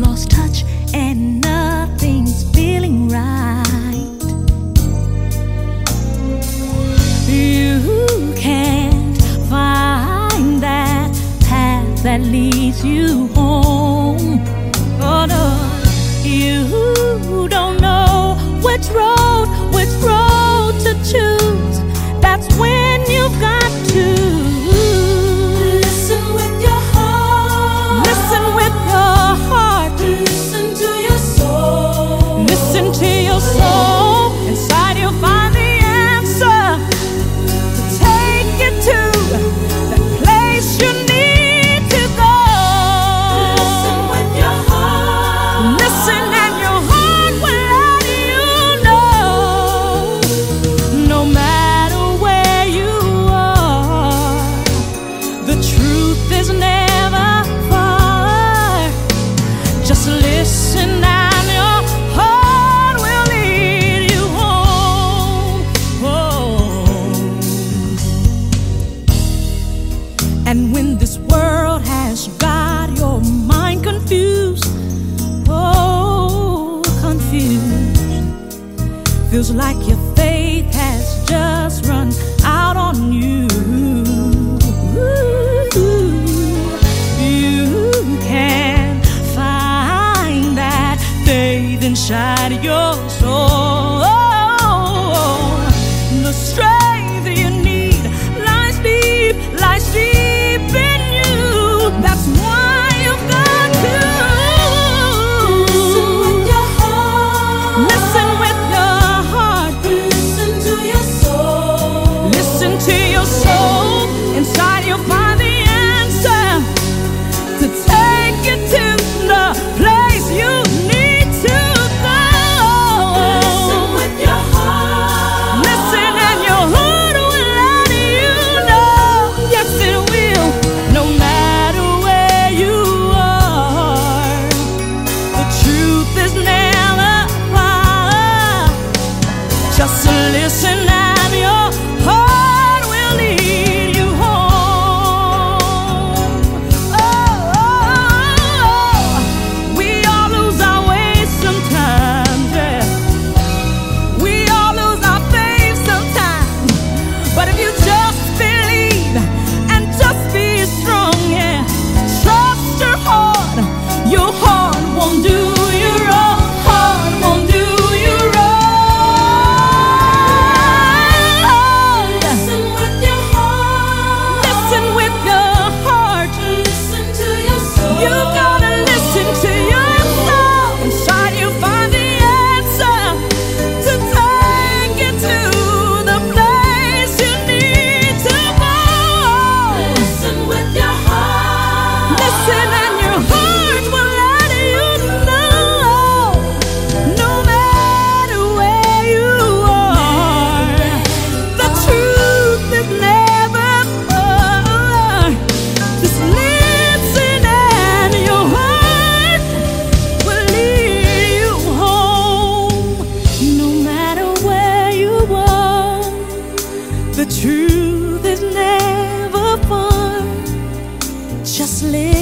lost touch and nothing's feeling right. You can't find that path that leads you home. Oh no, you don't know which road to choose. That's when you've got to listen with your heart. listen with your heart. Listen to your soul. Listen to your soul. Inside you'll find the answer to take you to the place you need to go. Listen with your heart. Listen and your heart will let you know. No matter where you are, the truth is never far. Just listen and your heart will lead you home. And when this world has got your mind confused, confused, feels like your faith has just run out on you. You can find that faith inside your soul. The strength you need lies deep in you. That's why you've got to Listen with your heart. listen with your heart. Listen to your soul. Listen to your soul. Inside you'll find the answer to take you to the place you need to go. Listen with your heart. Listen and your heart will let you know. Yes, it will. No matter where you are, the truth is never far. Just listen and your heart will lead you home. We all lose our way sometimes, yeah. We all lose our faith sometimes. But if you just believe and just be strong, yeah. Trust your heart won't do you wrong. Heart won't do you wrong. Listen with your heart. Listen with your heart. Listen to your soul. You gotta listen to your soul. Inside you find the answer to take you to the place you need to go. Listen with your heart. Listen and your heart will let you know. No matter where you are, the truth is never far. Just listen and your heart will lead you home. No matter where you are, the truth is never far. Just listen.